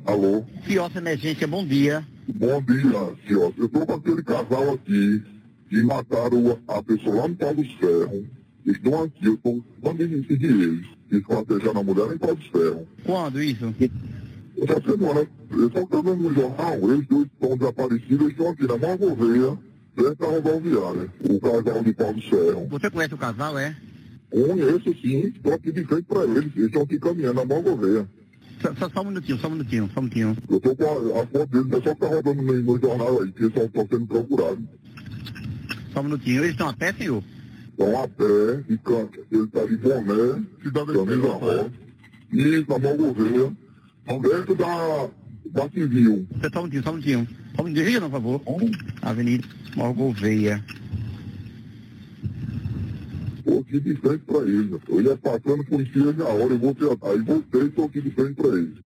Alô? Fios Emergência, bom dia. Bom dia, senhor. Eu estou com aquele casal aqui que mataram a pessoa lá no Pau dos Ferros. Eles estão aqui, eu estou mandando seguir eles. Eles esquartejaram a mulher em Pau dos Ferros. Quando isso? Essa semana, eu só estou vendo no jornal, eles dois estão desaparecidos, eles estão aqui na Mão Gouveia, perto da rodoviária. O casal de Pau dos Ferros. Você conhece o casal, é? Conheço sim, estou aqui de frente para eles. Eles estão aqui caminhando na Mão Gouveia. Só um minutinho, só um minutinho. Eu estou com a foto deles, é só que tá rodando no jornal aí, que eles estão sendo procurados. Só um minutinho. Eles estão a pé, senhor? Estão a pé, e ele está de boné, camisa rosa, e na Mão Gouveia, perto da Civil. Só um minutinho. Só um minutinho, por favor. Avenida Mão Gouveia. Estou aqui de frente para eles. Eu ia passando por cima na hora, eu voltei atrás, voltei e estou aqui de frente para eles.